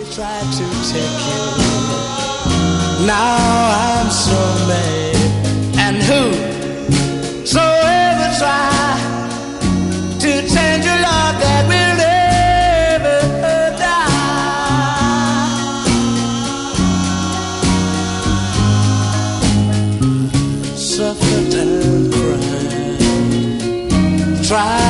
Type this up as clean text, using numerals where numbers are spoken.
tried to take you. Now I'm so mad. And whosoever try to change your love, that will never die. Suffered and cried, tried